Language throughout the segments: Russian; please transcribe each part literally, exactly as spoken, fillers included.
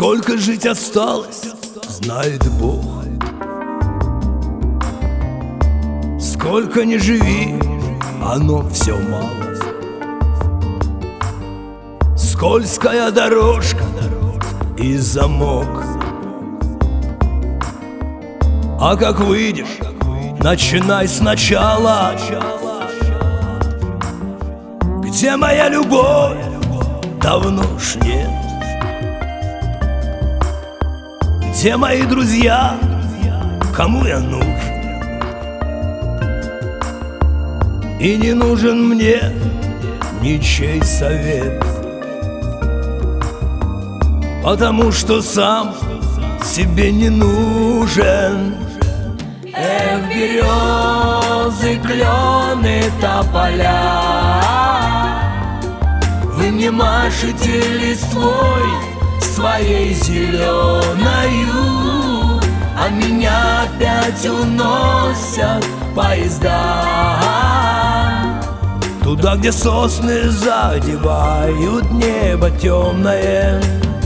Сколько жить осталось, знает Бог. Сколько ни живи, оно все мало. Скользкая дорожка и замок. А как выйдешь, начинай сначала. Где моя любовь? Давно ж нет. Где мои друзья? Кому я нужен? И не нужен мне ничей совет, потому что сам себе не нужен. Эх, березы, клены, тополя, вы мне машете листвой своей зеленою, а меня опять уносят поезда туда, где сосны задевают небо темное.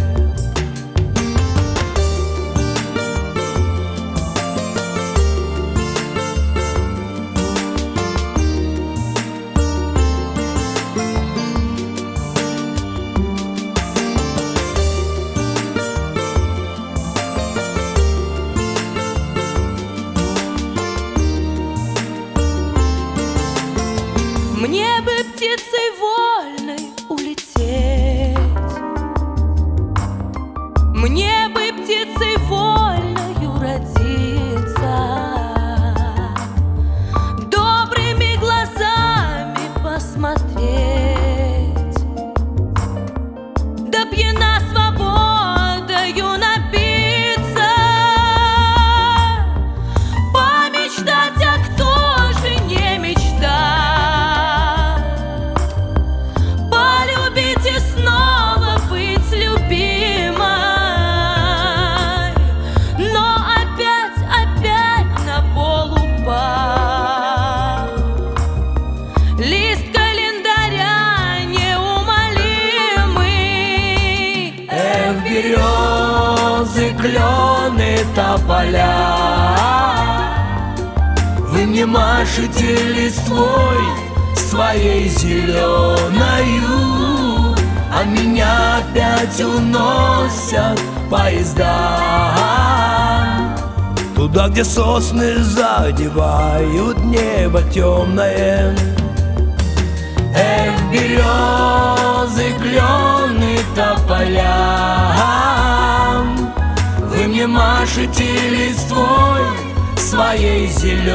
Мне бы птицей вольной улететь, мне бы птицей вольною родиться, добрыми глазами посмотреть, да пьяна свободою напиться, помечтать, а кто же не мечтает. Лист календаря неумолимый. Эх, березы, клены, тополя, вы мне машете листвой своей зеленою, а меня опять уносят поезда туда, где сосны задевают небо темное. Эх, березы, клены, тополя, вы мне машете листвой своей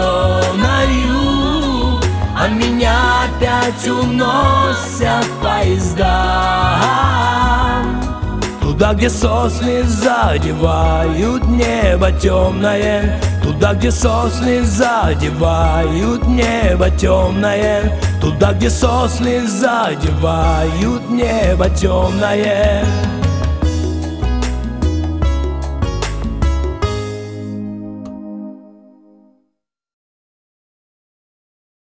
зеленою, а меня опять уносят поезда туда, где сосны задевают небо темное. Туда, где сосны задевают небо темное. Туда, где сосны задевают небо темное.